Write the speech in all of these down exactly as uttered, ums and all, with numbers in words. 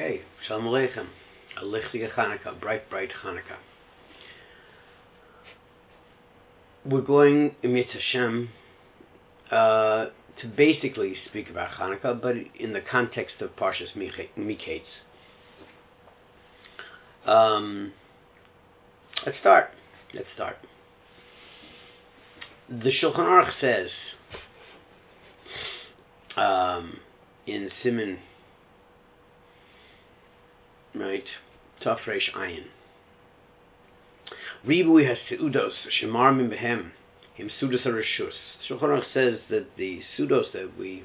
Okay, Shalom Aleichem. A lichtige Hanukkah, bright, bright Hanukkah. We're going, Emit Hashem, uh, to basically speak about Hanukkah, but in the context of Parshas Miketz. Um, let's start. Let's start. The Shulchan Aruch says um, in Siman, right, Taf Reish Ayin, Ribui has seudos shemar min behem him sudos arishus. Shulchan Aruch says that the sudos that we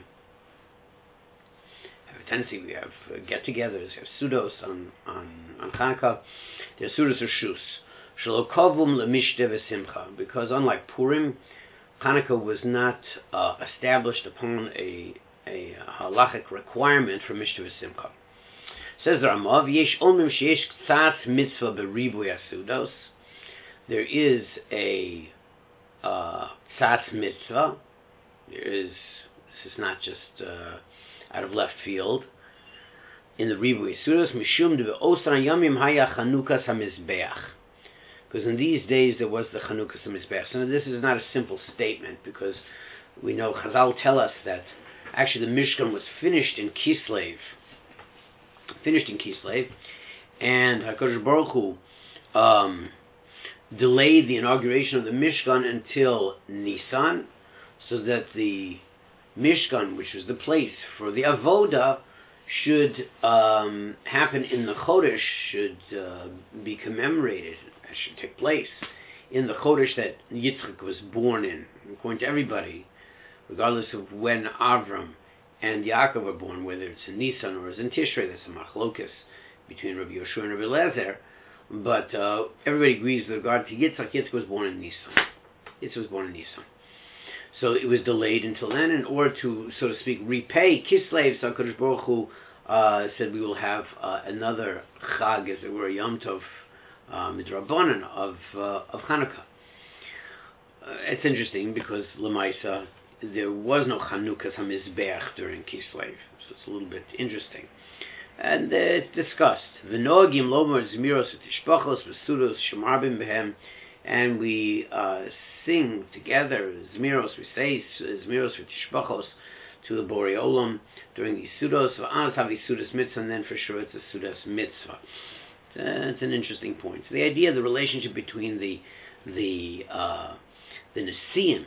have a tendency, we have uh, get-togethers, we have sudos on on on Hanukkah. They're sudos arishus. Shelo kavum lemishte v'simcha, because unlike Purim, Hanukkah was not uh, established upon a a halachic requirement for mishte v'simcha. Says the Ramav, yesh omim sheyesh k'tzas mitzvah beribui asudos. There is a uh, tzatz mitzvah. There is, this is not just uh, out of left field. In the Ribui Asudos, mishum de osran yamim haya Chanukas hamizbeach. Because in these days there was the Chanukas hamizbeach. So this is not a simple statement, because we know Chazal tell us that actually the Mishkan was finished in Kislev. Finished in Kislev, and HaKadosh Baruch Hu um, delayed the inauguration of the Mishkan until Nisan, so that the Mishkan, which was the place for the Avoda, should um, happen in the Chodesh, should uh, be commemorated, should take place in the Chodesh that Yitzchak was born in. According to everybody, regardless of when Avram and Yaakov were born, whether it's in Nisan or it's in Tishrei, there's a machlokas between Rabbi Yoshua and Rabbi Eliezer. But uh, everybody agrees with regard to Yitzchak. Yitzchak was born in Nisan. Yitzchak was born in Nisan. So it was delayed until then in order to, so to speak, repay Kislev. So HaKadosh Baruch Hu uh, said we will have uh, another Chag, as it were, Yom Tov uh, Midrabanan of, uh, of Hanukkah. Uh, it's interesting because Lamaisa, there was no Chanukas HaMizbeach during Kislev, so it's a little bit interesting. And uh, it's discussed. V'nogim lomar zmiros v'tishpachos v'sudos shemarbim behem, and we uh, sing together zmiros, we say zmiros v'tishpachos to the Borei Olam during the sudos. V'az havi sudos mitzvah, and then for sure it's a sudos mitzvah. It's, uh, it's an interesting point. So the idea of the relationship between the the uh, the Nesiim,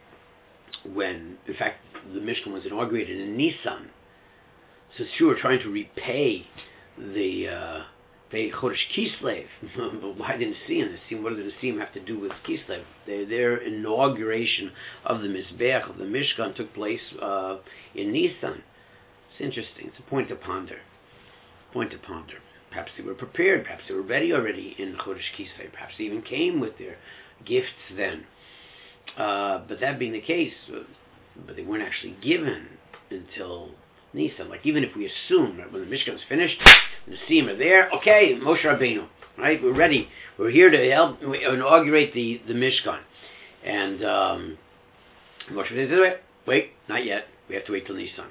when, in fact, the Mishkan was inaugurated in Nisan. So sure, trying to repay the uh, the Chodesh Kislev, but why didn't see the Nesiim? What did the Nesiim have to do with Kislev? Their, their inauguration of the Mizbeach, of the Mishkan, took place uh, in Nisan. It's interesting. It's a point to ponder. Point to ponder. Perhaps they were prepared. Perhaps they were ready already in the Chodesh Kislev. Perhaps they even came with their gifts then. Uh, but that being the case, uh, but they weren't actually given until Nisan. Like, even if we assume that when the Mishkan is finished, the Nesiim are there, okay, Moshe Rabbeinu, right? We're ready. We're here to help inaugurate the, the Mishkan. And um, Moshe Rabbeinu said, wait, wait, not yet. We have to wait till Nisan.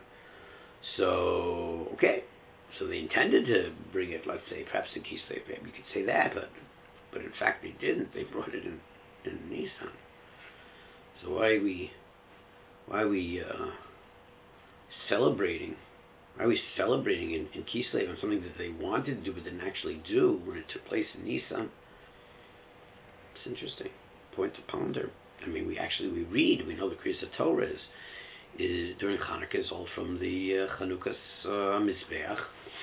So, okay. So they intended to bring it, let's say, perhaps in Kislev. You could say that, but but in fact they didn't. They brought it in, in Nisan. So why are we, why are we uh, celebrating? Why are we celebrating in, in Kislev on something that they wanted to do but didn't actually do when it took place in Nisan? It's interesting. Point to ponder. I mean, we actually we read. We know the Kriyas Torah is, is during Hanukkah is all from the uh, Chanukas uh, Mizbeach,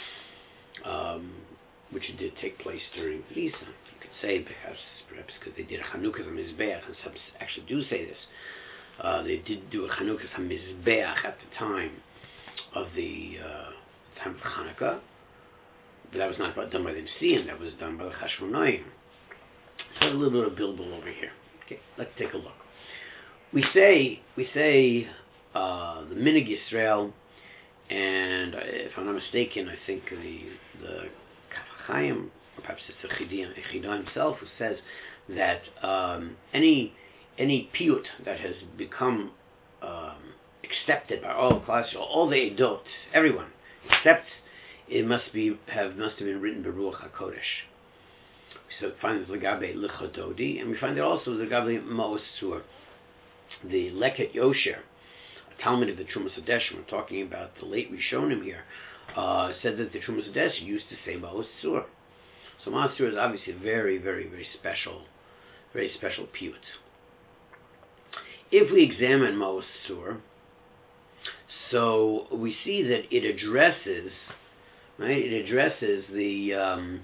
um, which did take place during Nisan. You could say perhaps perhaps because they did a Chanukas Mizbeach, and some actually do say this. Uh, they did do a Chanukas HaMizbeach at the time of the uh, time of Hanukkah, but that was not done by the Nesiim, that was done by the Chashmonaim. So a little bit of Bilbul over here. Okay, let's take a look. We say, we say uh, the Minig Yisrael, and if I'm not mistaken, I think the the Kaf HaChaim, or perhaps it's the Chida himself, who says that um, any any piyut that has become um, accepted by all classes, all the edot, everyone accepts it must be have must have been written Beruach HaKodesh. So we find this Legabe Lichododi, and we find it also Legabe Maos Tzur. The Leket Yosher, a Talmud of the Trumas Hadesh, we're talking about the late Rishonim here, uh, said that the Trumas Hadesh used to say Maos Tzur. So Maos Tzur is obviously a very, very, very special, very special piyut. If we examine Maos Tzur, so we see that it addresses, right? It addresses the um,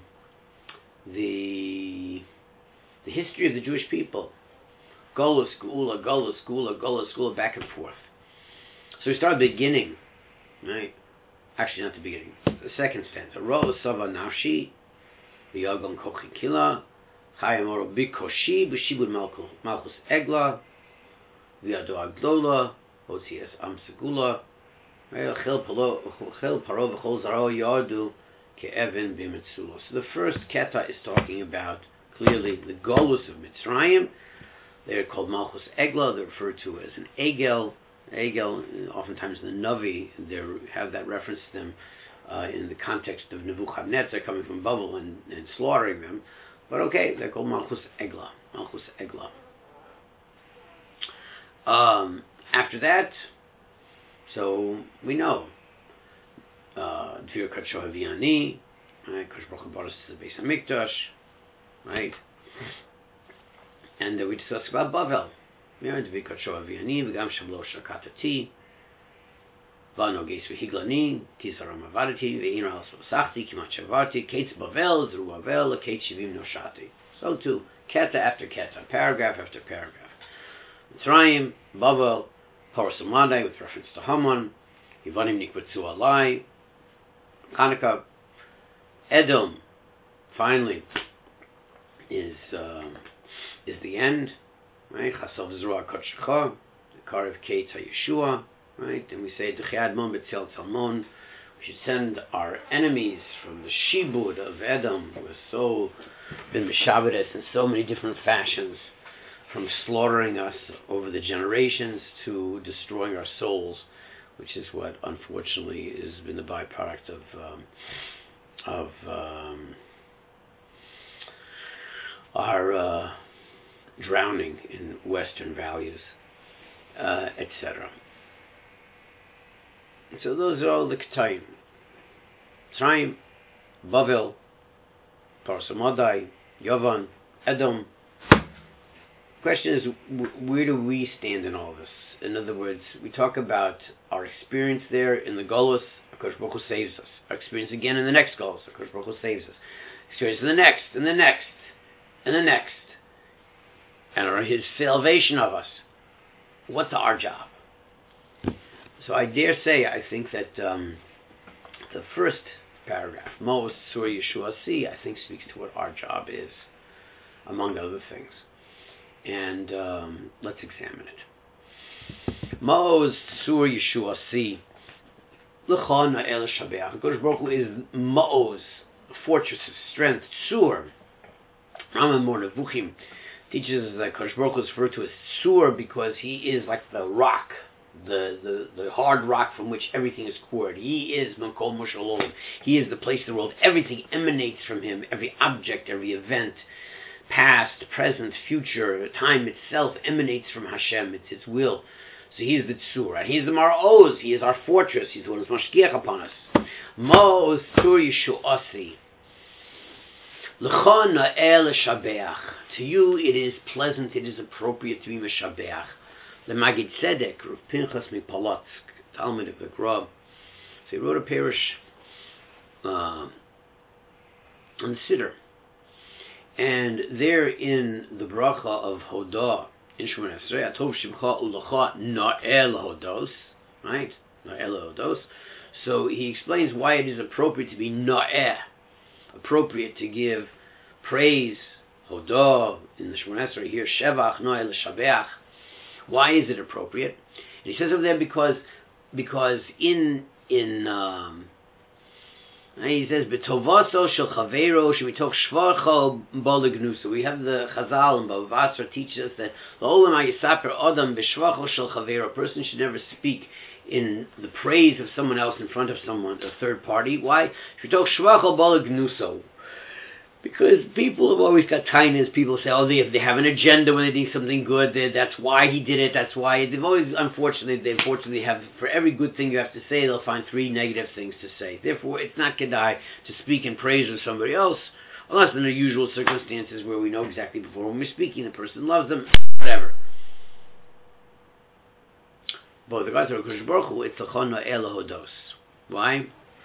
the the history of the Jewish people. Gola Skula, Gola Skula, Gola Skula, back and forth. So we start at the beginning, right? Actually, not the beginning. The second stanza. Ro Sava Nafshi, V'Yagon Kochi Kila, Chayamoro Bikoshi, B'Shibud Malchus Egla, V'Yado Agdola, Otzias Amsegula, Chel Paro V'Chol Zaro Yardu, Ke'evin B'Mitzula. So the first keta is talking about clearly the Golus of Mitzrayim. They're called Malchus Egla. They're referred to as an Egel. Egel, oftentimes the Navi, they have that reference to them uh, in the context of Nebuchadnezzar coming from Babel and, and slaughtering them. But okay, they're called Malchus Egla. Malchus Egla. Um, after that, so we know Dvir Kat Shohaviani, right? Kosh Baruch Hu brought us to the Beis Hamikdash, right? And uh, we discussed about Bavel. Dvir Kat Shohaviani, V'gam Shamlo Shakatati, Vano Geis V'higlani, Kisaram Avadati, V'ina Al Sosachti, Kimat Shavarti, Kates Bavel, Zerubbabel, Kates Shivim Noshati. So too, keta after keta, paragraph after paragraph. Mitzrayim, Bavel, Horos Umadai with reference to Haman, Yivanim Nikbatzu Alai, Hanukkah, Edom, finally, is uh, is the end, right? Chasav Zerua Kodshecha, the Karev Kate HaYeshua, right? And we say D'chei Admon B'Tzel Tzalmon. We should send our enemies from the Shibud of Edom, who has so been Meshabedes in so many different fashions, from slaughtering us over the generations to destroying our souls, which is what unfortunately has been the byproduct of um, of um, our uh, drowning in Western values, uh, et cetera. So those are all the Ketayim. Mitzrayim, Bavel, Paras Umadai, Yavan, Edom. The question is, where do we stand in all this? In other words, we talk about our experience there in the Golus, HaKadosh Baruch Hu saves us. Our experience again in the next Golus, HaKadosh Baruch Hu saves us. Experience in the next, and the next, and the next. And our, His salvation of us. What's our job? So I dare say, I think that um, the first paragraph, Maos Tzur Yeshua Si, I think speaks to what our job is, among other things. And um, let's examine it. Maoz Tzur Yeshua Si. L'cha na'el shabeach. HaKadosh Baruch Hu is Maoz, a fortress of strength. Tzur. Rambam Mor Nevuchim teaches us that HaKadosh Baruch Hu is referred to as Tzur because he is like the rock, the, the, the hard rock from which everything is poured. He is Makom Moshalom. He is the place of the world. Everything emanates from him. Every object, every event, past, present, future, time itself emanates from Hashem. It's His will. So He is the Tzur. And He is the Mar'oz. He is our fortress. He's the one who's mashkiach upon us. Maoz Tzur Yeshuasi. L'cha na'el shabeach. To you it is pleasant, it is appropriate to be meshabeach. The Magid Tzedek, Rav Pinchas Mipolotsk, Talmud of the Grub. So he wrote a parish uh, on the Siddur. And there in the bracha of Hodah, in Shemona Esrei, Atov Shimcha U'Lecha Na'el Hodos, right? Na'el Hodos. So he explains why it is appropriate to be Na'eh, appropriate to give praise, Hodah, in the Shemona Esrei here, Shevach Na'el Shabeach. Why is it appropriate? And he says over there because because in in um, And he says, "Betovaso shel chaveiro shemitok shvarcho balignusa." We have the Chazal and Bava Basra teaches us that l'olam hayisaper adam b'shvarcho shel chaveiro. A person should never speak in the praise of someone else in front of someone, a third party. Why? Shemitok shvarcho balignusa. Because people have always got tinus. People say, oh, they have, they have an agenda when they do something good. They, that's why he did it. That's why. They've always, unfortunately, they unfortunately have, for every good thing you have to say, they'll find three negative things to say. Therefore, it's not kedai to speak in praise of somebody else, unless in the usual circumstances where we know exactly before when we're speaking, the person loves them, whatever. But the God of Kodesh Baruch Hu, it's l'chona elohodos. Why?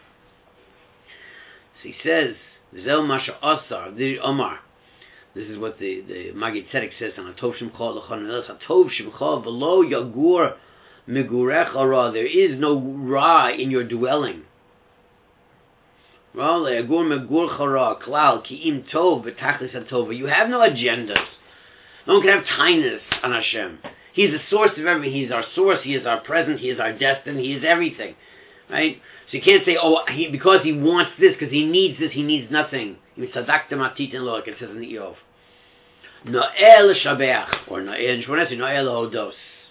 So he says, Zel Masha Asar, this is Omar. This is what the, the Magid Tzedek says on Atov Shemcha L'chon Elas. Atov Shemcha V'lo Yagur Megurech Ra. There is no Ra in your dwelling. Ra Yagur Megur Chara Klal Ki'im Tov V'Tachlis HaTova. You have no agendas. No one can have kindness on Hashem. He's the source of everything. He's our source. He is our present. He is our destiny. He is everything. Right? So you can't say, oh, he, because he wants this, because he needs this, he needs nothing. It says in the Eov. No'el shabeach, or No'el shmonesi, No'el hodos.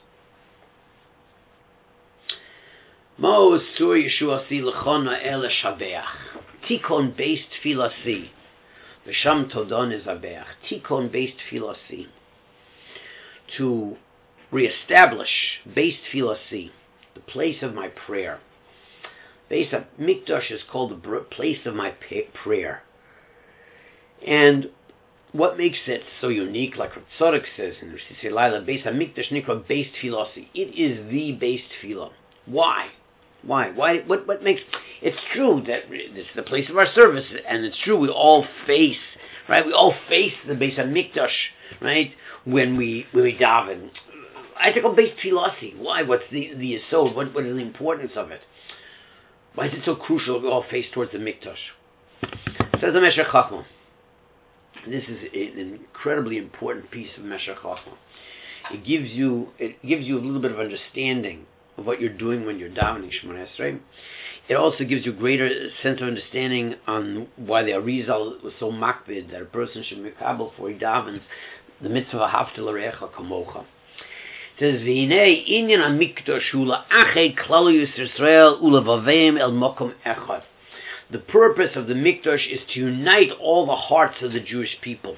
Mo sur Yeshua si l'chon No'el shabeach. Tikon based filasi. V'sham todon is abeach. Tikon based filasi. To reestablish based filasi, the place of my prayer. Beis HaMikdash is called the place of my prayer. And what makes it so unique, like Rav Tzadok says in Rishisei Laila, Beis HaMikdash nikra Beis Tfilasi. It is the Beis Tfilah. Why? Why? Why? What? What makes? It's true that it's the place of our service, and it's true we all face, right? We all face the Beis HaMikdash, right? When we when we daven. I think of Beis Tfilasi. Why? What's the the yesod? What what is the importance of it? Why is it so crucial that we all face towards the Mikdash? Says the Meshech Chochmah. This is an incredibly important piece of Meshech Chochmah. It gives you it gives you a little bit of understanding of what you're doing when you're davening Shemona Esrei. It also gives you greater sense of understanding on why the Arizal was so makbid that a person should mekabel before he davens the mitzvah Ahavta l'recha kamocha. It says, V'hinei inyan ha-mikdash hu la'ached klal Yisrael u'levaveim el mokom echad. The purpose of the Mikdash is to unite all the hearts of the Jewish people.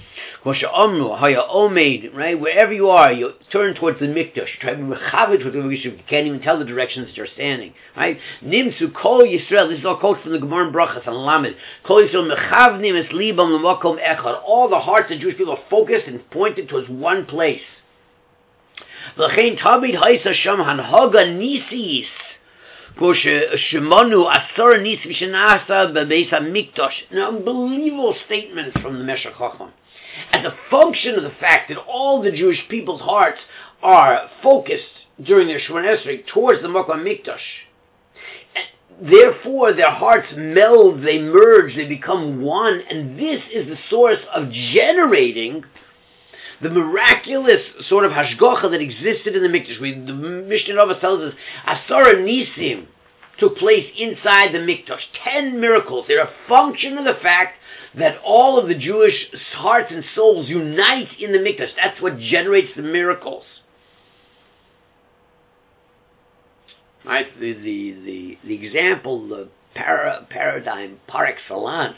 Right? Wherever you are, you turn towards the Mikdash. Try to be mechavit with the Mikdash. You can't even tell the directions that you're standing. Right? Nimsu kol Yisrael. This is all quoted from the Gemara in Brachas and Lamed. Kol Yisrael mechavnim es libam l'makom echad. All the hearts of the Jewish people are focused and pointed towards one place. V'chein tamid ha'isa sham hanhaga nisis. Shemanu asar nis v'shenasa b'beis HaMikdash. An unbelievable statement from the Meshech Chochmah. As a function of the fact that all the Jewish people's hearts are focused during their Shemona Esrei towards the Mokom Mikdash, therefore their hearts meld, they merge, they become one, and this is the source of generating the miraculous sort of hashgacha that existed in the Mikdash. We, the Mishnah Nova tells us, Asara Nisim took place inside the Mikdash. Ten miracles. They're a function of the fact that all of the Jewish hearts and souls unite in the Mikdash. That's what generates the miracles. Right? The the the, the example, the para, paradigm par excellence,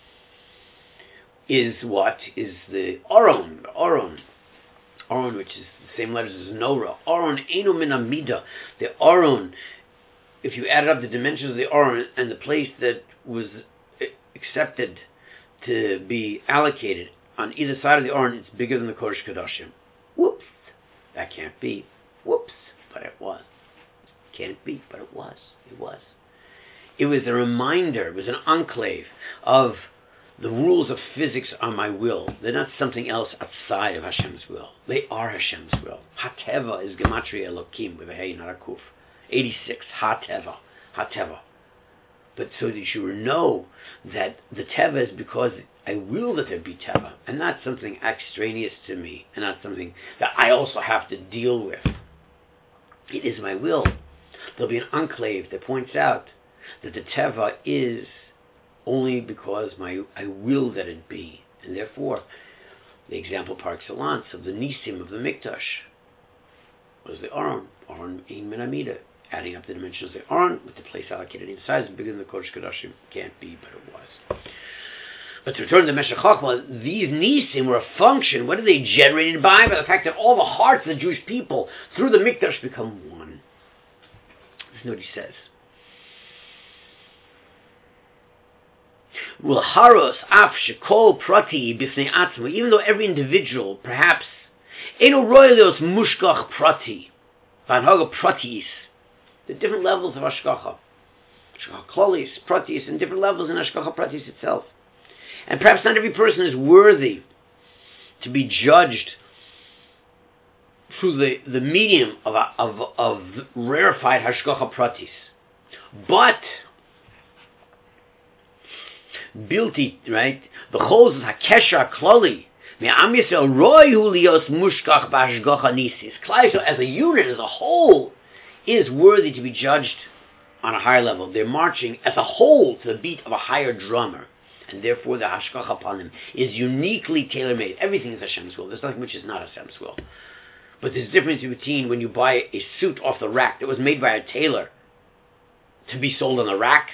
is what? Is the Aron. Aron. Aron, which is the same letters as Nora. Aron Eino Min Amida. The Aron, if you added up the dimensions of the Aron and the place that was accepted to be allocated on either side of the Aron, it's bigger than the Kodesh Kodashim. Whoops. That can't be. Whoops. But it was. Can't be, but it was. It was. It was a reminder, it was an enclave of the rules of physics are my will. They're not something else outside of Hashem's will. They are Hashem's will. Hateva is Gematria Elokim with a hey, not a kuf. eighty-six, Hateva. Hateva. But so that you know that the Teva is because I will that there be Teva, and not something extraneous to me, and not something that I also have to deal with. It is my will. There'll be an enclave that points out that the Teva is only because my I will that it be. And therefore, the example par excellence of the Nisim of the Mikdash was the Aron, Aron in Menamida, adding up the dimensions of the Aron with the place allocated inside. It's bigger than the Kodesh Kodashim. Can't be, but it was. But to return to the Meshech Chochmah, these Nisim were a function. What are they generated by? By the fact that all the hearts of the Jewish people through the Mikdash become one. Listen to what he says. Haros af shekol prati b'fnei atzmo, even though every individual, perhaps, eno royalios mushkach prati, vanhaga pratis, the different levels of hashgacha, hashgacha klolis, pratis, and different levels in hashgacha pratis itself, and perhaps not every person is worthy to be judged through the, the medium of, of of rarefied hashgacha pratis, but Bilti, right? The chol is hakesha klali. Me'am Yisrael royu lios mushkach b'hashgacha nisis. Klal Yisrael, as a unit, as a whole, is worthy to be judged on a higher level. They're marching as a whole to the beat of a higher drummer, and therefore the hashgacha upon them is uniquely tailor-made. Everything is Hashem's will. There's nothing which is not Hashem's will. But there's a difference between when you buy a suit off the rack that was made by a tailor to be sold on the rack.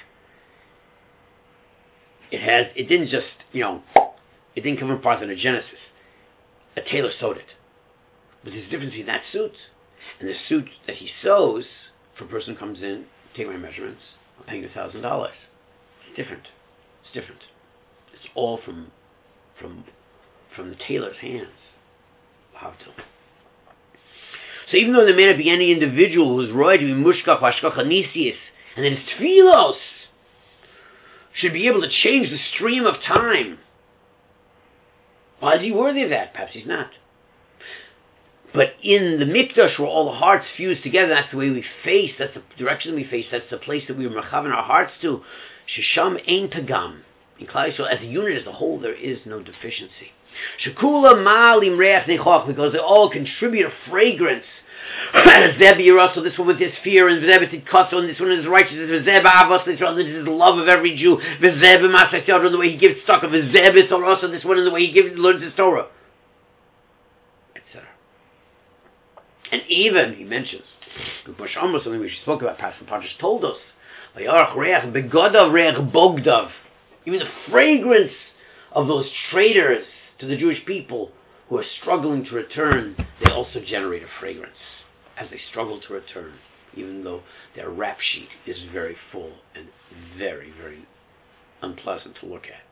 It has. It didn't just, you know, it didn't come from parthenogenesis. A tailor sewed it. But there's a difference between that suit and the suit that he sews for a person who comes in, take my measurements, I'm paying a thousand dollars. It's different. It's different. It's all from from from the tailor's hands. How to. So even though there may not be any individual who is roy to be mushkach v'ashkacha nisius, and then his tefillos should be able to change the stream of time. Why is he worthy of that? Perhaps he's not. But in the Mikdash, where all the hearts fuse together, that's the way we face, that's the direction we face, that's the place that we mechaven our hearts to. Shesham ein pagam. In Klal Yisrael, as a unit, as a whole, there is no deficiency. Shekula malim reach nechoch, because they all contribute a fragrance. Zebi Yeraso, this one with his fear, and Zebi Tidkotso, and this one is righteousness, Zebi Avos, this one is the love of every Jew, Zebi Masach Yodro, in the way he gives stock of his Zebi Soroso, this one in the way he gives, learns his Torah, et cetera. And even, he mentions, Basham, something we spoke about, Pastor Parshas told us, Vayarach Reach Begodav Reach Bogdav, even the fragrance of those traitors to the Jewish people who are struggling to return, they also generate a fragrance as they struggle to return, even though their rap sheet is very full and very, very unpleasant to look at.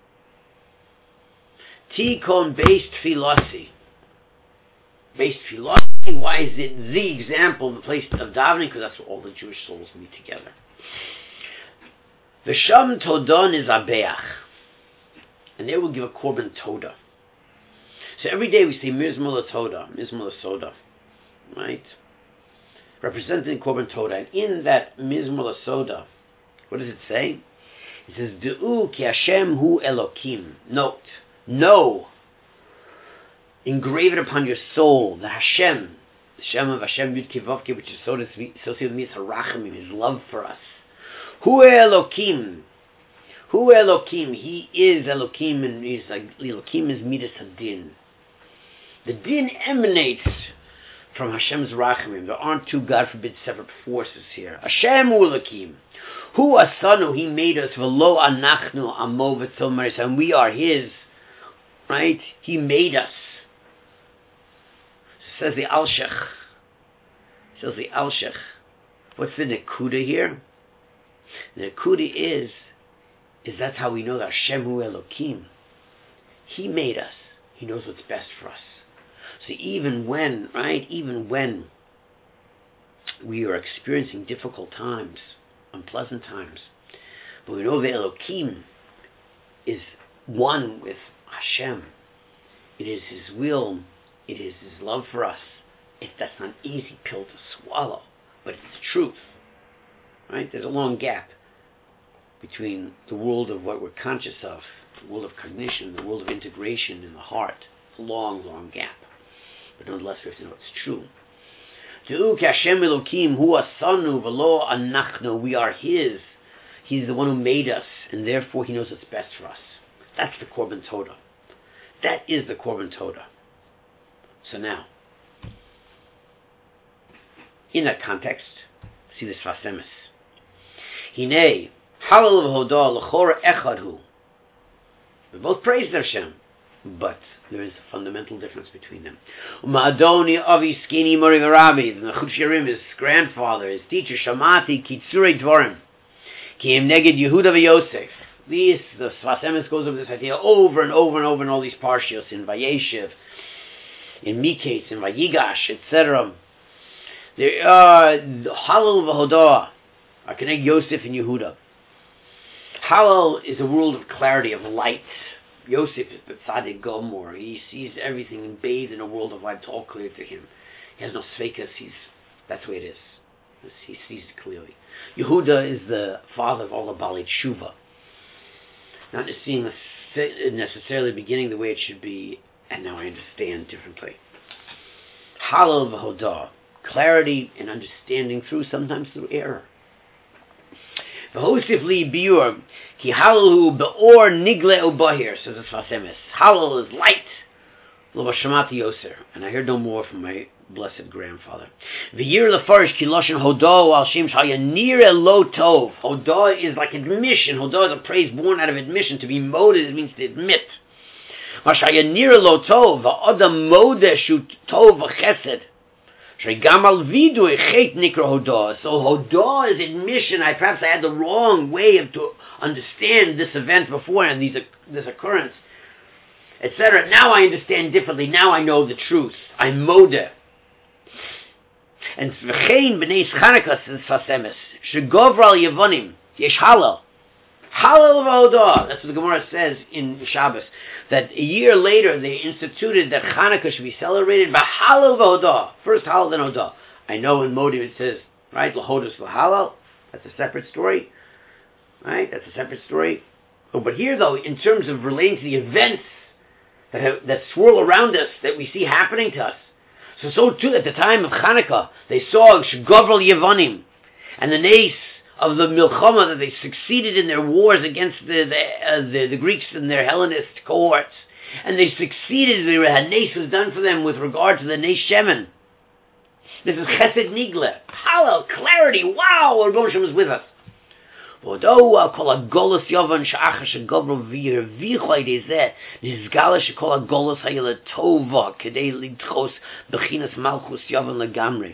Tikon based philosophy. Based philosophy, why is it the example, the place of davening? Because that's where all the Jewish souls meet together. V'sham todon is abeach, and they will give a korban toda. So every day we say Mizmor Toda, Mizmor Soda, right? Representing Korban Toda. And in that Mizmor Soda, what does it say? It says, Du'u ki Hashem hu Elokim. Note, know, engrave it upon your soul, the Hashem, the Shem of Hashem Yud Kivavke, which is associated with Harachimim, his love for us. Hu Elokim. Hu Elokim. He is Elokim, and he's like, Elokim is Midas Hadin. The din emanates from Hashem's rachamim. There aren't two, God forbid, separate forces here. Hashem Ulakim. Hu asanu, he made us. V'lo anachnu amo v'tzomaris, and we are his. Right? He made us. Says the Alshech. Says the Alshech. What's the nekuda here? The nekuda is, is that's how we know that Hashem Hu Elokim. He made us. He knows what's best for us. So even when, right, even when we are experiencing difficult times, unpleasant times, but we know that Elokim is one with Hashem. It is His will. It is His love for us. It, that's not an easy pill to swallow, but it's the truth. Right? There's a long gap between the world of what we're conscious of, the world of cognition, the world of integration in the heart. It's a long, long gap. But nonetheless, we have to know it's true. Te'u ki Hashem Elokim hu asanu v'lo anachnu. We are His. He's the one who made us, and therefore he knows what's best for us. That's the Korban Toda. That is the Korban Toda. So now, in that context, see this Sfas Emes. Hinei, Halal v'Hodah l'chora echad hu. We both praise Hashem, but there is a fundamental difference between them. Ma'adoni avi skini mori v'Rabbi, the Chut Shirim, his grandfather, his teacher, Shamati kitzurei dvorim, ki im neged Yehuda v'Yosef. This, the Sfas Emes goes over this idea over and over and over in all these parshios, in Vayeshev, in Miketz, in Vayigash, et cetera. There are Halal v'Hodah, Akeneg Yosef and Yehuda. Halal is a world of clarity, of light. Yosef is the Tzaddik Gomor. He sees everything bathed in a world of light. It's all clear to him. He has no sveikas. He's that's the way it is. He sees it clearly. Yehuda is the father of all the Baalei Tshuva. Not seeing necessarily beginning the way it should be, and now I understand differently. Halal v'Hodah, clarity and understanding through, sometimes through error. V'hosif li biur, ki halalu be'or nigle ubahir, says the Sfas Emes. Halal is light, lo b'shamati yoser, and I heard no more from my blessed grandfather. V'yir lefarish ki loshen hodah al shem shayanir lo tov. Hodah is like admission. Hodah is a praise born out of admission. To be moded, it means to admit. Mashayanir lo tov, v'adam modeh shu tov v'chesed. So Hodah is admission. I perhaps I had the wrong way of to understand this event beforehand, these, this occurrence, et cetera. Now I understand differently. Now I know the truth. I'm modeh. And v'chein b'nei Chanukah says Sfas Emes, shegovra al Yevonim yesh halal. Halal v'Hodah. That's what the Gemara says in Shabbos. That a year later they instituted that Chanukah should be celebrated by Halal v'Hodah. First Halal, then Hodah. I know in Modim it says, right, l'Hodos l'Halal. That's a separate story. Right? That's a separate story. Oh, but here though, in terms of relating to the events that have, that swirl around us, that we see happening to us. So, so too, at the time of Chanukah, they saw Shgovral Yevonim, and the nace of the Milchama, that they succeeded in their wars against the the, uh, the the Greeks and their Hellenist cohorts, and they succeeded. The nace was done for them with regard to the Neis Shemen. This is Chesed Nigle, Halal, clarity. Wow, our Moshe was with us. Although I call a Golos Yovan Sha'acha Shegobro Vir Vichoy Dezeh Nizgala Shekol a Golos Hayel Tova Kedei Lidchos Bechinas Malchus Yovan Legamri.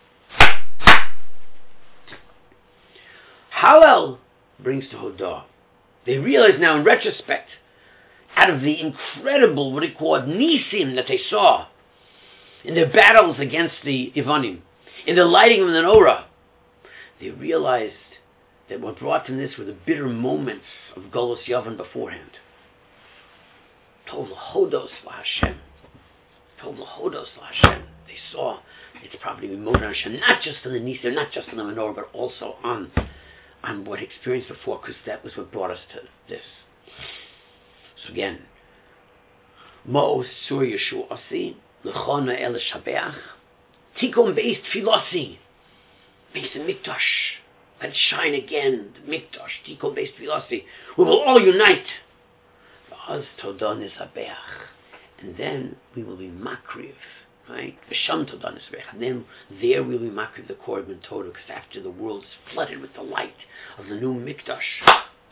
Halal brings to Hodah. They realize now in retrospect, out of the incredible, what it called, Nisim that they saw in their battles against the Yevonim, in the lighting of the menorah, they realized that what brought them this were the bitter moments of Golos Yavan beforehand. Tov l'Hodos l'Hashem. Tov l'Hodos l'Hashem. They saw it's probably remote on Hashem, not just on the Nisim, not just on the menorah, but also on on what experienced before, because that was what brought us to this. So again, Ma'os Sur Yeshuasi, L'chona El Shabeach, Tikkun Beis Tfilosi, Beis Mikdash, let it shine again, the Mikdash, Tikkun Beis Tfilosi, we will all unite. V'az Todah Nizabeach, and then we will be Makriv, right? V'sham Todah Nizabeach, and then there we will be Makriv the Korban Todah, because after the world is flooded with the light of the new Mikdash,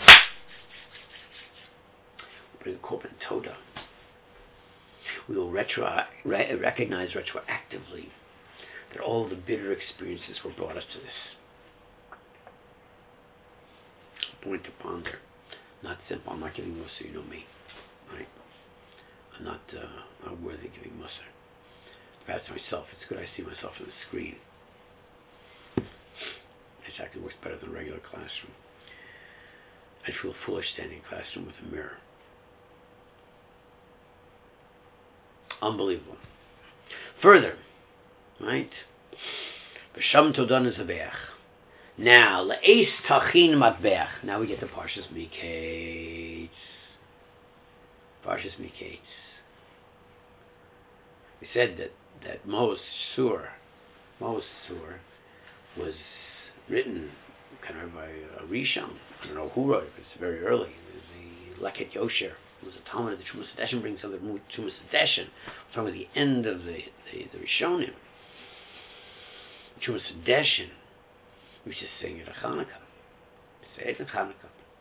we'll bring Korban Todah. We will retro, re- recognize retroactively that all the bitter experiences were brought us to this. Point to ponder. Not simple. I'm not giving Mussar, you know me. Right? I'm not, uh, not worthy of giving Mussar. Perhaps myself. It's good I see myself on the screen. It actually works better than a regular classroom. I feel foolish standing in a classroom with a mirror. Unbelievable. Further, right? B'sham Todah Nizabeach. Now, Le'es Tachin Matbeach. Now we get to Parshas Miketz. Parshas Miketz. We said that, that Ma'os Sur, Ma'os Sur was written kind of a, a Rishon. I don't know who wrote it, but it's very early. There's the Leket Yosher, who was a Talmud of the Trumas Hadeshin, brings some of the Trumas Hadeshin, from the end of the, the, the Rishonim. Trumas Hadeshin, we should sing it at Chanukah. Say it at Chanukah.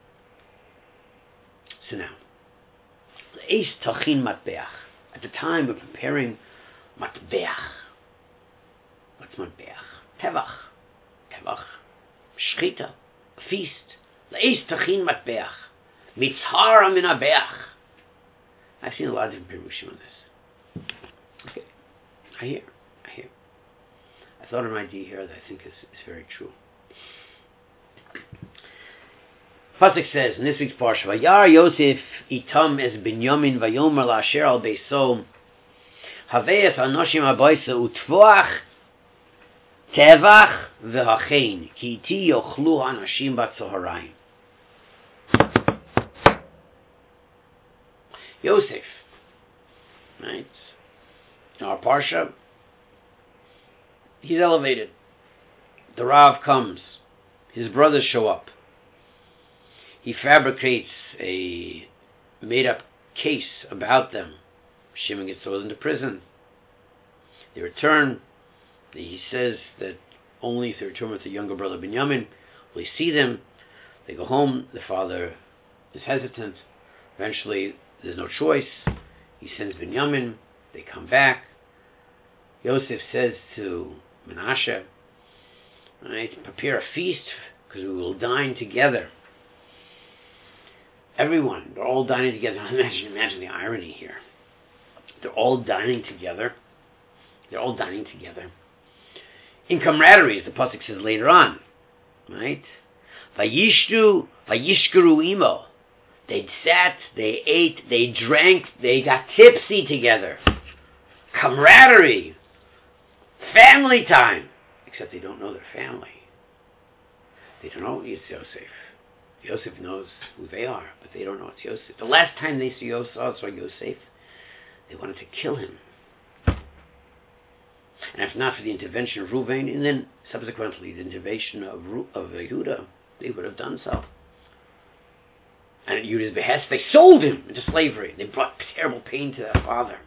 So now, Eis Tachin Matbeach. At the time of preparing Matbeach. What's Matbeach? Tevach. Tevach. Shchita. A feast. Eis Tachin Matbeach. Mitzhara min habeach. I've seen a lot of different perushim on this. Okay. I hear. I hear. I thought of an idea here that I think is, is very true. Pasuk says in this week's parsha, Vayar Yosef itam es Binyamin vayomer la'asher al beiso haveis anoshim habaysa utvoach tevach v'hachein ki iti yochlu anashim batzoharayim. Yosef, right? In our parsha, he's elevated. The Rav comes. His brothers show up. He fabricates a made-up case about them. Shimon gets thrown into prison. They return. He says that only if they return with the younger brother Binyamin will he see them. They go home. The father is hesitant. Eventually, there's no choice. He sends Binyamin. They come back. Yosef says to Menashe, right, prepare a feast because we will dine together. Everyone, they're all dining together. Imagine, imagine the irony here. They're all dining together. They're all dining together. In camaraderie, as the pasuk says later on, right? Vayishtu, vayishkeru imo. They sat, they ate, they drank, they got tipsy together. Camaraderie. Family time. Except they don't know their family. They don't know it's Yosef. Yosef knows who they are, but they don't know it's Yosef. The last time they see Yosef, saw Yosef, they wanted to kill him. And if not for the intervention of Reuven, and then subsequently the intervention of Ru- of Yehuda, they would have done so. And at Yehuda's behest, they sold him into slavery. They brought terrible pain to their father.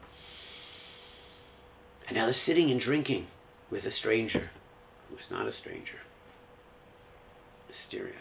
And now they're sitting and drinking with a stranger who's not a stranger. Mysterious.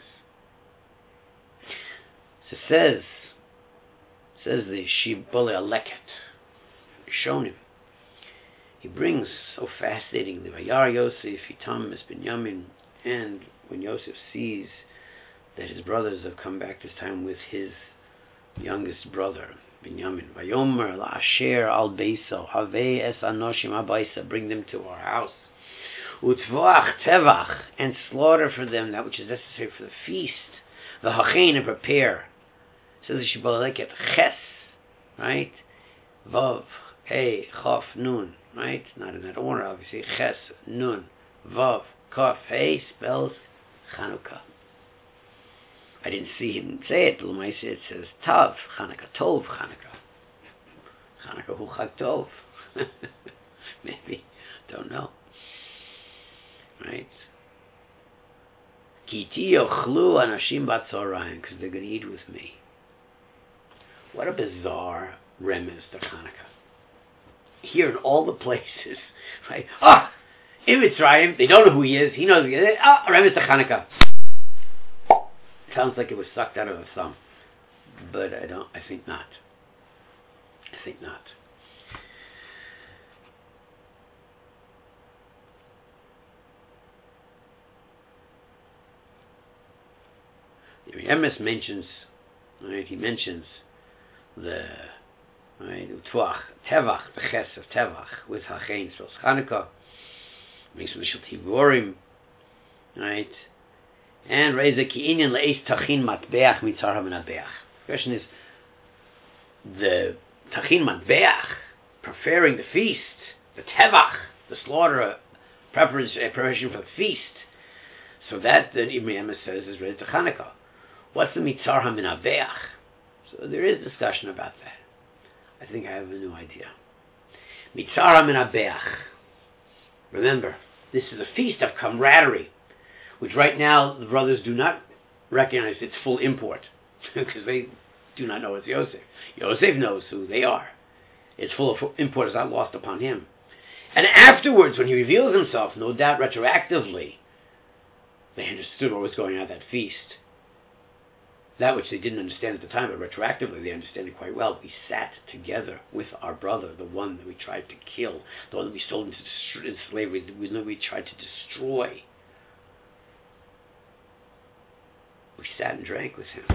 So it says, says the Shibbolei Aleket, Rishonim. He brings so fascinatingly, Vayar Yosef itam es Binyamin, and when Yosef sees that his brothers have come back this time with his youngest brother, Binyamin, Vayomer la'asher al beiso, havei es anoshim habaysa, bring them to our house. Utvoach tevach, and slaughter for them that which is necessary for the feast. V'hachein, and prepare. Says the Shibbolei Aleket, ches, right? Vav, hey, chaf, nun, right? Not in that order, obviously. Ches, nun, vav, kaf, hey, spells Chanukah. I didn't see him say it, but L'maisa it says Tav, Chanukah, Tov, Chanukah. Chanukah hu Chag Tov. Maybe, don't know. Right? Ki iti yochlu anashim batzoraim, because they're going to eat with me. What a bizarre remez to Chanukah. Here in all the places, right? Ah, in Mitzrayim, they don't know who he is. He knows who he is. Ah, a remez to Chanukah. Sounds like it was sucked out of a thumb, but I don't. I think not. I think not. Emes mentions, right? He mentions the right Utvoach Tevach, the Ches of Tevach with Hachein spells Chanukah. Makes from the Shilti Vorim, right? And Reza Ki'inyan Le'ez Tachin Matbeach Mitzar HaMenabeach. The question is, the Tachin Matbeach, preparing the feast, the Tevach, the slaughter, preparation for the feast. So that, the Ibn Emes says, is related to Chanukah. What's the Mitzar HaMenabeach? So there is discussion about that. I think I have a new idea. Mitzar HaMenabeach. Remember, this is a feast of camaraderie. which right now the brothers do not recognize its full import, because they do not know it's Yosef. Yosef knows who they are. Its full import is not lost upon him. And afterwards, when he reveals himself, no doubt retroactively, they understood what was going on at that feast. That which they didn't understand at the time, but retroactively they understand it quite well. We sat together with our brother, the one that we tried to kill, the one that we sold into dest- slavery, the one that we tried to destroy. We sat and drank with him.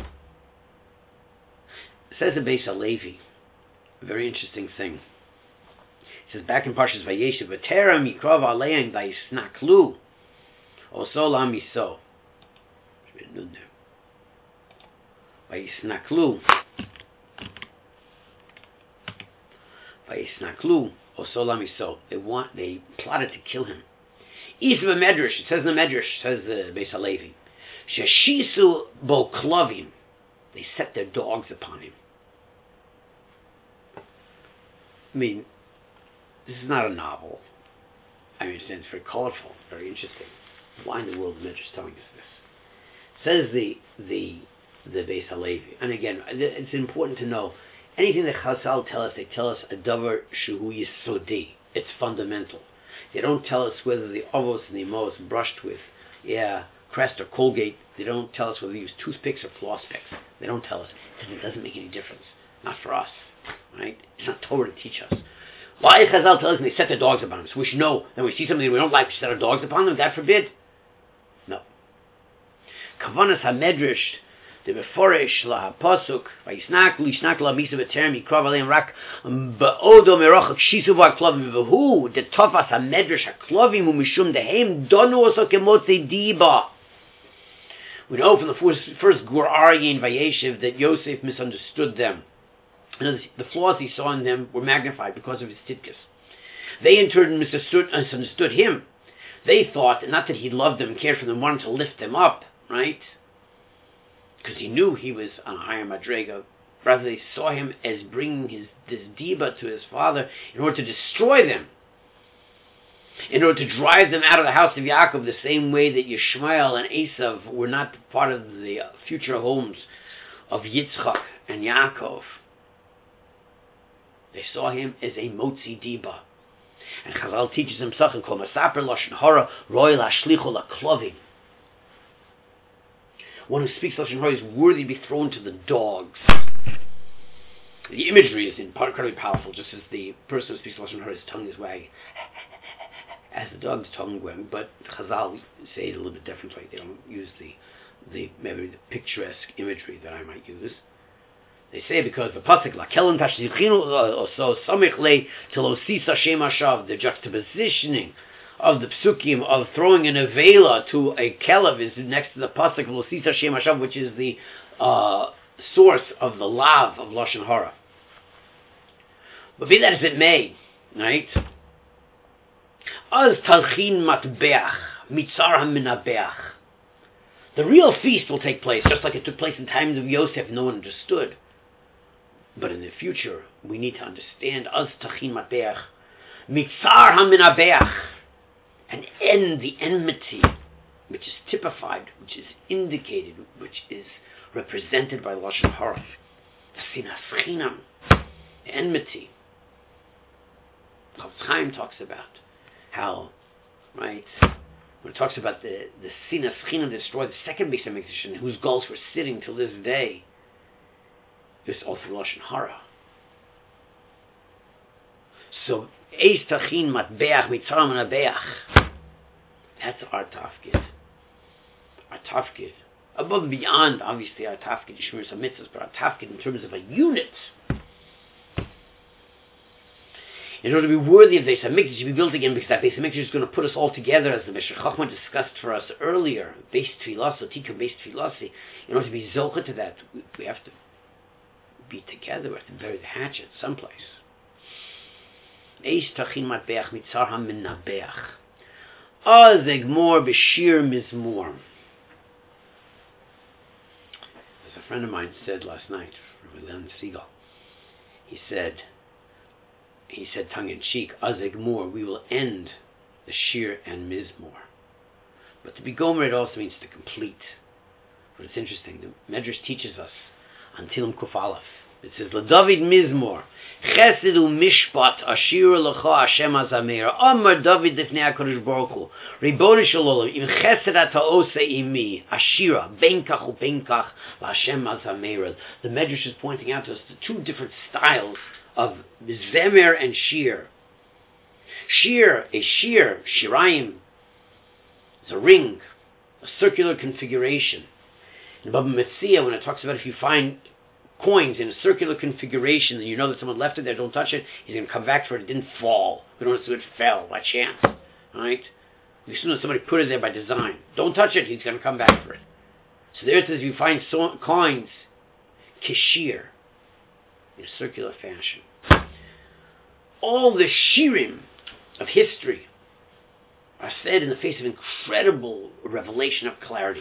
It says the Beis HaLevi, a very interesting thing. It says back in Parshas Vayeshev, "V'terem yikrav aleim vayisnaklu, oso lamiso." Vayisnaklu, vayisnaklu, oso lamiso. They want, they plotted to kill him. Even the Medrash, it says in the Medrash, says the Beis HaLevi, "Sheshisu bo klavim." They set their dogs upon him. I mean, this is not a novel. I mean, it's very colorful, very interesting. Why in the world is the Medrash telling us this? Says the the the Beis HaLevi, and again, it's important to know anything that Chazal tell us. They tell us a davar shehu yisodi. It's fundamental. They don't tell us whether the avos and the amos brushed with, yeah, Crest or Colgate. They don't tell us whether they use toothpicks or floss picks. They don't tell us because it doesn't make any difference. Not for us, right? It's not Torah to teach us. Why is Chazal tell us they set their dogs upon them? So we should know that when we see something that we don't like, we set our dogs upon them. God forbid. No. Kavanas hamedrash the beforesh la pasuk vayisnak lishnak la misa beterem yikrav aleim rak beodo merachak shisu v'aklavim v'hu the tofas hamedrash haklavim umishum dehem donu oso kemotze diba. We know from the first, first Gur Aryeh in Vayeshev that Yosef misunderstood them. And the flaws he saw in them were magnified because of his titkas. They in turn misunderstood, misunderstood him. They thought, not that he loved them and cared for them, wanted to lift them up, right? Because he knew he was on a higher madrega. Rather, they saw him as bringing his this diba to his father in order to destroy them. In order to drive them out of the house of Yaakov, the same way that Yishmael and Esav were not part of the future homes of Yitzchak and Yaakov. They saw him as a motzi diba. And Chazal teaches him Sachin Kol Masaper Lashon Hara Roy Lashlicho LaKlovim. One who speaks Lashon Hara is worthy to be thrown to the dogs. The imagery is incredibly powerful, just as the person who speaks Lashon Hara, his tongue is wagging as the dog's tongue went, but Chazal say it a little bit differently. They don't use the, the maybe the picturesque imagery that I might use. They say because the pasuk la kelen tashzichinu so samich le telosisa shem hashav, the juxtapositioning of the psukim of throwing an avela to a kelev is next to the pasuk losisa shem hashav, which is the uh, source of the lav of lashon hara. But be that as it may, right? Az talchin matbeach mitzar haminabeach. The real feast will take place, just like it took place in times of Yosef. No one understood. But in the future, we need to understand Az talchin matbeach mitzar haminabeach, and end the enmity, which is typified, which is indicated, which is represented by lashon hara, the sinas chinam, the enmity. Chofetz Chaim talks about how, right, when it talks about the the sinas chinam destroyed the second Beis HaMikdash, whose goals were sitting till this day, it's all through lashon hara. So, eis tachin matbeach mitzaram nabeach. That's our tafkid. Our tafkid, above and beyond, obviously, our tafkid is shmiras hamitzvos, but our tafkid in terms of a unit. In order to be worthy of the Beis HaMikdash to be built again, because that Beis HaMikdash is going to put us all together, as the Meshech Chochmah discussed for us earlier, Beis Tfilah, Tikkun Beis Tfilah. In order to be zocha to that, we, we have to be together. We have to bury the hatchet someplace. Eis tachin matbeach mitzar haminabeach. Az egmor b'shir mizmor. As a friend of mine said last night, Rabbi Leon Siegel, he said, he said tongue in cheek, Az egmor, we will end the shir and mizmor. But to be gomer, it also means to complete. But it's interesting. The Medrash teaches us on Tilim Kuf Aleph. It says, LaDavid Mizmor, Chesed u Mishpat Ashir Lecha Hashem Azameir. Amar David Lifnei HaKadosh Baruch Hu. Ribono Shel Olam, Im Chesed Ata Osa Imi, Ashira, Benkach u Benkach LaHashem Azameir. The Medrash is pointing out to us the two different styles of Zemer and Shir. Shir, a Shir, Shirayim, is a ring, a circular configuration. In Baba Metzia, when it talks about if you find coins in a circular configuration and you know that someone left it there, don't touch it, he's going to come back for it. It didn't fall. We don't assume it fell by chance. Right? We assume that somebody put it there by design. Don't touch it, he's going to come back for it. So there it says, if you find so- coins, kishir, in a circular fashion. All the shirim of history are said in the face of incredible revelation of clarity.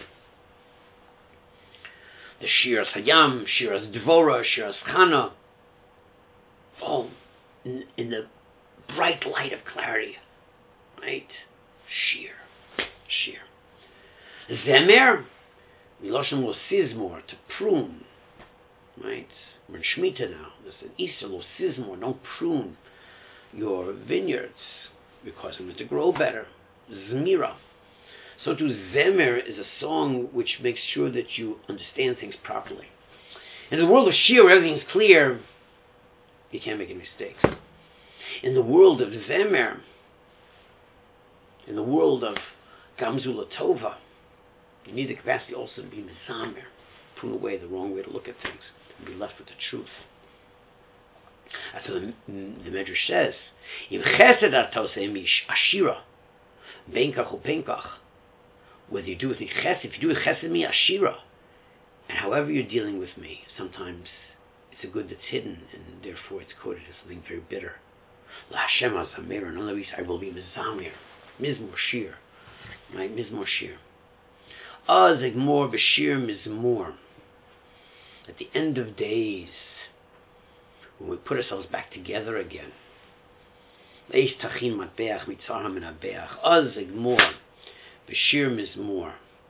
The Shiras Hayam, Shiras Dvorah, Shiras Chana, all in, in the bright light of clarity. Right? Shir. Shir. Zemer, Miloshem lo sizmor, to prune. Right? We're in Shemitah now. There's an Easter lo sizmor, don't prune your vineyards because I'm going to grow better. Zmira. So too, Zemer is a song which makes sure that you understand things properly. In the world of Shir, where everything's clear, you can't make any mistakes. In the world of Zemer, in the world of Gamzula Tova, you need the capacity also to be Mezamer, prune away the wrong way to look at things, and be left with the truth. That's what the, the Medrash says. Im chesed atos emish ashira, benkach u penkach. Whether you do with me chesed, if you do with chesed me ashira, and however you're dealing with me, sometimes it's a good that's hidden, and therefore it's quoted as something very bitter. La Hashem azamer, in other words, I will be mizamir, mizmor shir, right? Mizmor shir. Az egmor b'shir mizmor. At the end of days, when we put ourselves back together again, leish tachin matbeach mitzarha min habeach. Az egmor b'shir mizmor.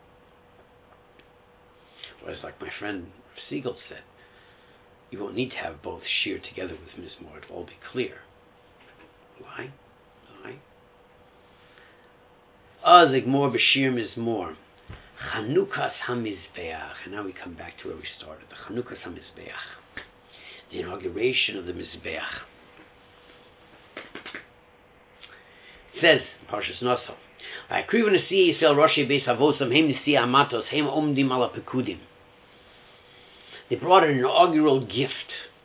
Or as like my friend Siegel said, you won't need to have both shir together with mizmor. It'll all be clear. Why? Why? Az egmor b'shir mizmor. Chanukas HaMizbeach. And now we come back to where we started. The Chanukas HaMizbeach. The inauguration of the Mizbeach. It says, Parshas Naso, Vayakrivu Nasi Yisrael Roshi Beis Avosam Hem Nisi Amatos Hem Omdim Ala Pekudim. They brought an inaugural gift.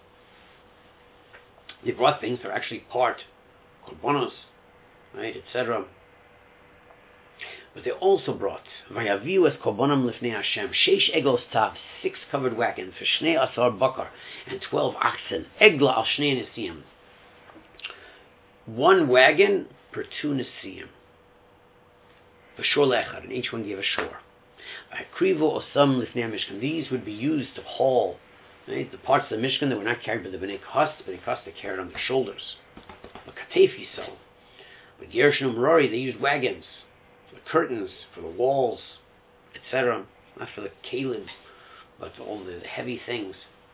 They brought things that are actually part, korbanos, right, et cetera. But they also brought Vayaviu es korbanam lifnei Hashem sheish egos tav, six covered wagons for shnei asar bakar and twelve oxen, egla al shnei nesiim. One wagon per two nesiim. V'shor lechad, and each one gave a shore. Vayakrivu osam lifnei Mishkan. These would be used to haul, right, the parts of the Mishkan that were not carried by the Bnei Kohath. The Bnei Kohath they carried on their shoulders. The Katefi so. With Gershon and Merari, they used wagons. For the curtains, for the walls, et cetera. Not for the kalim, but for all the heavy things.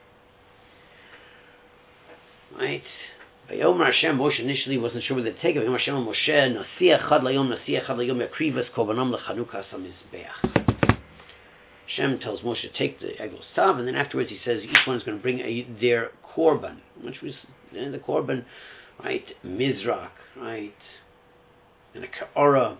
Right? Vayomer Hashem, Moshe initially wasn't sure whether to take it. Vayomer Hashem Moshe, Nasi echad layom, Nasi echad layom, yakrivas korbanam lechanukas hamizbeach. Hashem tells Moshe to take the egel stav, and then afterwards he says each one is going to bring a, their korban, which was eh, the korban, right? Mizrak, right? And a ka'ora,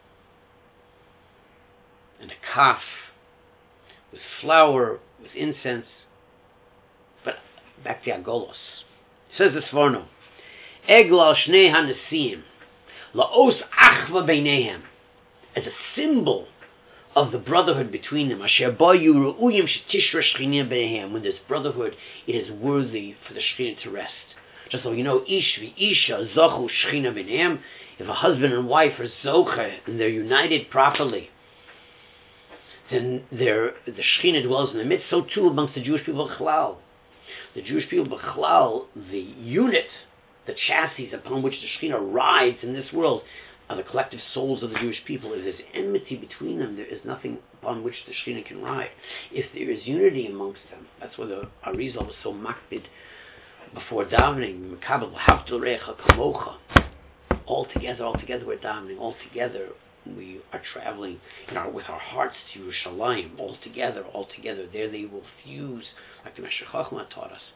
and a kaf, with flour, with incense. But back to Agolos. It says the Sforno, Egla shnei hanesim, laos achva beinehem, as a symbol of the brotherhood between them. Asher bayu ru'uyim shetishra shchinim beinehem. When there's brotherhood, it is worthy for the shechina to rest. Just so you know, ish v'isha zachu shechina beinehem. If a husband and wife are zoche and they're united properly, then the Shekhinah dwells in the midst. So too amongst the Jewish people B'chlal. The Jewish people B'chlal, the unit, the chassis upon which the Shekhinah rides in this world, are the collective souls of the Jewish people. If there's enmity between them, there is nothing upon which the Shekhinah can ride. If there is unity amongst them, that's why the Arizal was so makbid before davening, Mekabel Haftul Recha Kamocha. All together, all together we're davening, all together we are traveling in our, with our hearts to Yerushalayim, all together, all together. There they will fuse, like the Meshech Chochmah taught us.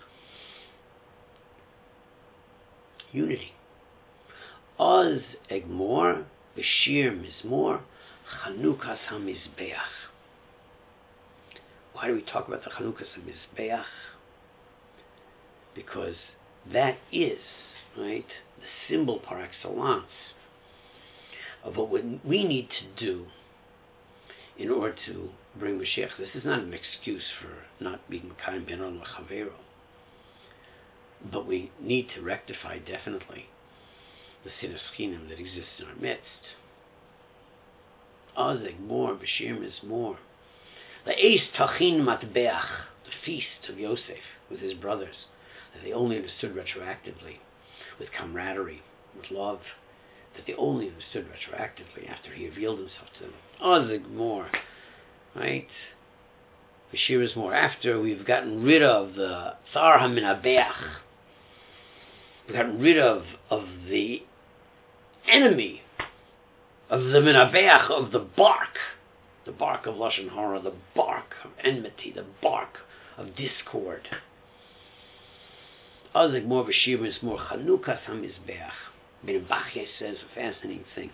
Unity. Oz Egmor, Bashir Mizmor, Chanukas HaMizbeach. Why do we talk about the Chanukas HaMizbeach? Because that is, right, the symbol par excellence of what we need to do in order to bring Mashiach. This is not an excuse for not being Mekayim Ben Olam L'Chavero, but we need to rectify definitely the sinas chinim that exists in our midst. Ozeg more, Bashir is more. The Eis Tachin Matbeach, the feast of Yosef with his brothers, that they only understood retroactively, with camaraderie, with love, that they only understood retroactively after he revealed himself to them. Ozeg more, right? Bashir is more. After we've gotten rid of the Tsar HaMinabeach, we've gotten rid of, of the enemy, of the Minabeach, of the bark, the bark of Lashon Hara, the bark of enmity, the bark of discord. Ozeg more, Bashir is more. Chanukas HaMizbeach. Ben Bachya says a fascinating thing.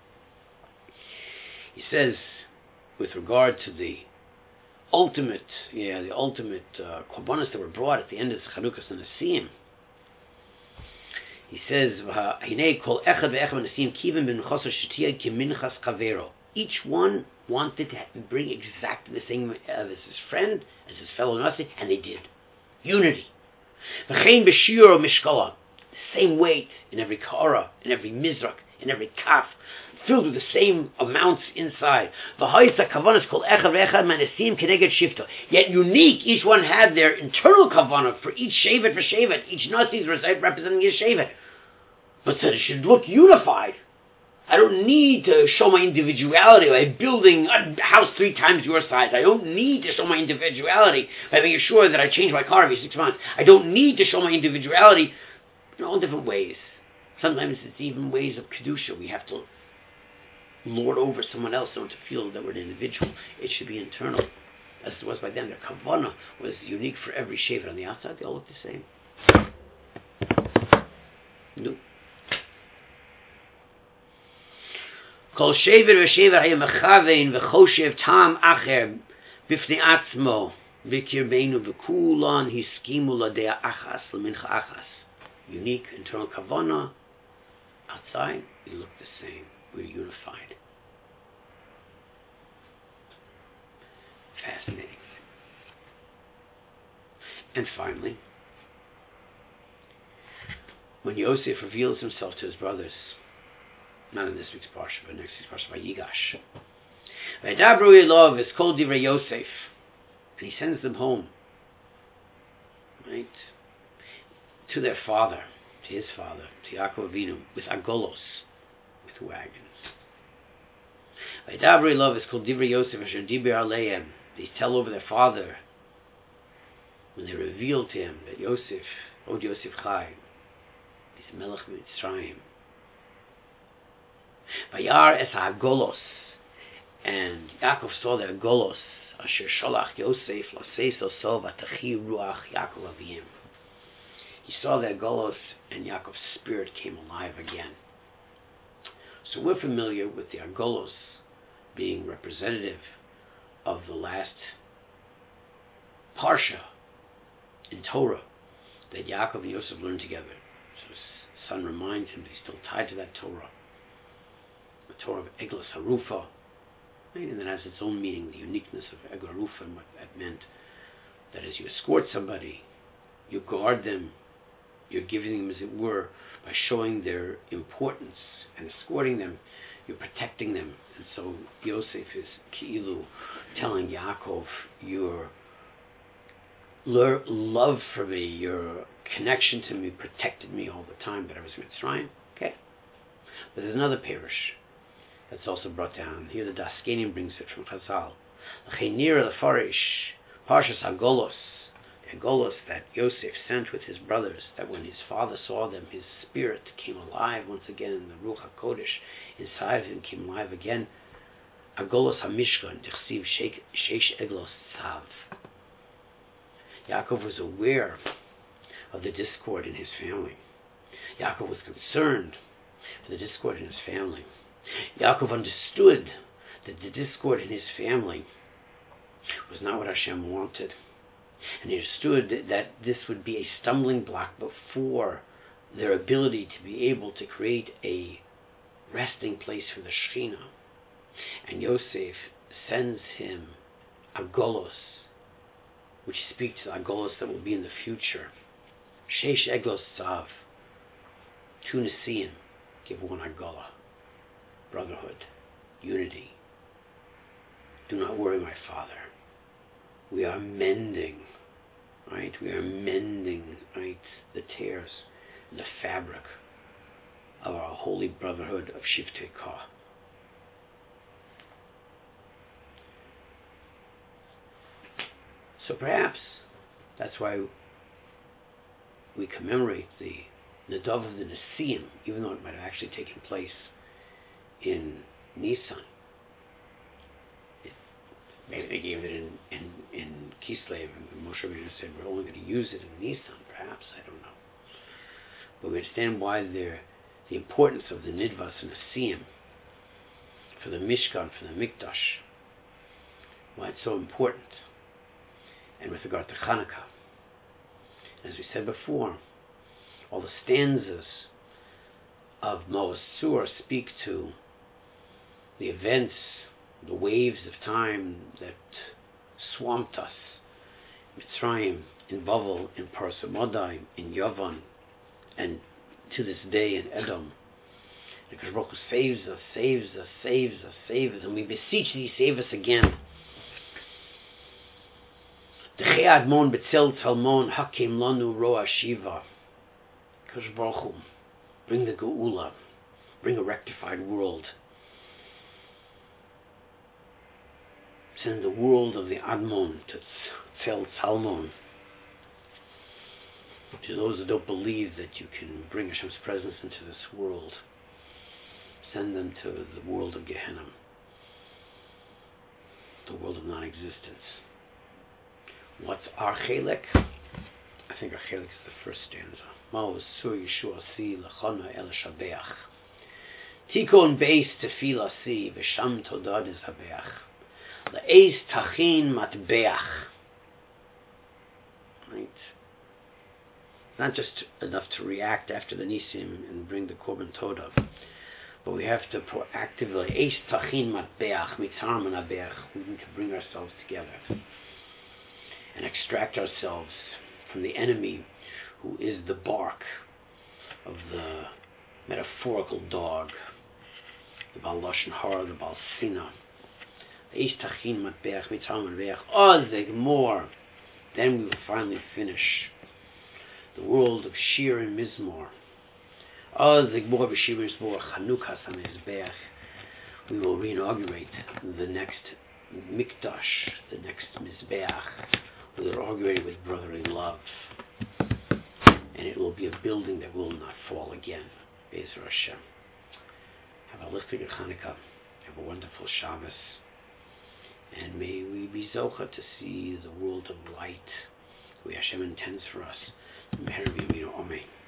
He says, with regard to the ultimate, yeah, the ultimate uh, korbanos that were brought at the end of the Chanukas and Nesiim, he says, "Hinei kol echad ve'echad Nesiim kivim ben chosar shetiyah kiminchas kavero." Each one wanted to bring exactly the same as his friend, as his fellow Nasi, and they did. Unity. V'chein b'shir mishkala. Same weight in every kara, in every mizrak, in every kaf, filled with the same amounts inside. Yet unique, each one had their internal kavanah for each shevet for shevet. Each nasi is representing his shevet. But so it should look unified. I don't need to show my individuality by building a house three times your size. I don't need to show my individuality by making sure that I change my car every six months. I don't need to show my individuality in all different ways. Sometimes it's even ways of kedusha. We have to lord over someone else in order to feel that we're an individual. It should be internal, as it was by them. Their kavanah was unique for every shevet. On the outside, they all look the same. No. Kol shevet v'shevet haya mechavein v'choshev tam acher b'fnei atzmo v'kirbeinu v'kulan hiskimu l'dea achas l'mincha achas. Unique internal kavanah. Outside, we look the same. We're unified. Fascinating. And finally, when Yosef reveals himself to his brothers, not in this week's parsha, but next week's parsha, by Yigash, V'edabru elov is called divrei Yosef, and he sends them home, right, to their father, to his father, to Yaakov Avinu, with agolos, with wagons. V'edabru elov is called divrei Yosef asher diber aleim. They tell over their father when they reveal to him that Yosef, Od Yosef Chai, is Melech Mitzrayim. Vayar es ha'agolos, and Yaakov saw their golos, asher sholach Yosef l'seis oso v'tachi ruach Yaakov avim. He saw their golos, and Yaakov's spirit came alive again. So we're familiar with the agolos being representative of the last parsha in Torah that Yaakov and Yosef learned together. So his son reminds him that he's still tied to that Torah. The Torah of Eglas Harufa, right? And that has its own meaning, the uniqueness of Eglas Harufa, and what that meant. That as you escort somebody, you guard them, you're giving them, as it were, by showing their importance and escorting them, you're protecting them. And so Yosef is Ki'ilu, telling Yaakov, your love for me, your connection to me protected me all the time, but I was Mitzrayim. Okay. But there's another parish that's also brought down. Here the Daskenian brings it from Chazal. L'cheinira l'farish, Parshas Hagolos, the Hagolos that Yosef sent with his brothers, that when his father saw them, his spirit came alive once again, the Ruach HaKodesh inside of him came alive again. Hagolos HaMishkan, Tichsiv Sheish Eglos Tzav. Yaakov was aware of the discord in his family. Yaakov was concerned for the discord in his family. Yaakov understood that the discord in his family was not what Hashem wanted. And he understood that this would be a stumbling block before their ability to be able to create a resting place for the Shekhinah. And Yosef sends him Agolos, which speaks to the Agolos that will be in the future. Sheish Eglos Tzav. Two Nesiim give one Agola. Brotherhood. Unity. Do not worry, my father. We are mending, right? We are mending, right, the tears in the fabric of our holy brotherhood of Shiftei Ka. So perhaps that's why we commemorate the Nadav of the Nesiim, even though it might have actually taken place in Nisan. It, maybe they gave it in, in, in Kislev, and Moshe Rabbeinu said we're only going to use it in Nisan, perhaps, I don't know. But we understand why the importance of the Nidvas and Nesiim for the Mishkan, for the Mikdash, why it's so important. And with regard to Hanukkah, as we said before, all the stanzas of Maoz Tzur speak to the events, the waves of time that swamped us. Mitzrayim, in Bavel, in Parsamodai, in Yavan, and to this day in Edom. And Kadosh Baruch Hu saves us, saves us, saves us, saves us, and we beseech thee, save us again. D'chei Admon B'tzel Talmon Hakim Lanu Roa Shiva. Kadosh Baruch Hu, bring the Geula, bring a rectified world. Send the world of the Admon to Tzel Talmon. To those that don't believe that you can bring Hashem's presence into this world, send them to the world of Gehenna, the world of non-existence. What's our chelek? I think our chelek is the first stanza. Maoz Tzur Yeshua Si Lechona El Shabeach. Tikon Beis Tefila Si V'Sham Todah Dizabeach. Le'ez Tachin Matbeach. Right? It's not just enough to react after the Nisim and bring the Korban Todah, but we have to proactively, Eis Tachin Matbeach, Mitzar Manabeach, we need to bring ourselves together and extract ourselves from the enemy who is the bark of the metaphorical dog, the Baal Lashon Hara, the Baal Sina. Eis Tachin Matbeach, Mitzar Manabeach, Ozeg more. Then we will finally finish the world of Shir and Mizmor. Ozeg more b'Shir and Mizmor, Chanukah HaMizbeach. We will reinaugurate the next Mikdash, the next Mizbeach. We will inaugurate it with brotherly love. And it will be a building that will not fall again. Be'ezer Hashem. Have a lichtige Chanukah. Have a wonderful Shabbos. And may we be zocha to see the world of light, the way Hashem intends for us. Meher B'Yaminu Amen.